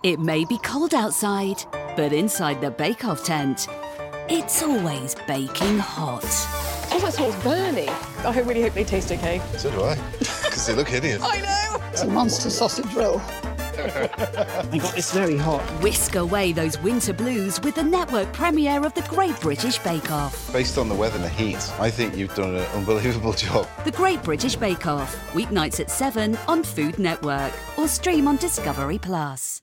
It may be cold outside, but inside the Bake Off tent, it's always baking hot. Oh, that smells burny. I really hope they taste okay. So do I, because they look hideous. I know! It's a monster sausage roll. I got this very hot. Whisk away those winter blues with the network premiere of the Great British Bake Off. Based on the weather and the heat, I think you've done an unbelievable job. The Great British Bake Off, weeknights at 7 on Food Network or stream on Discovery Plus.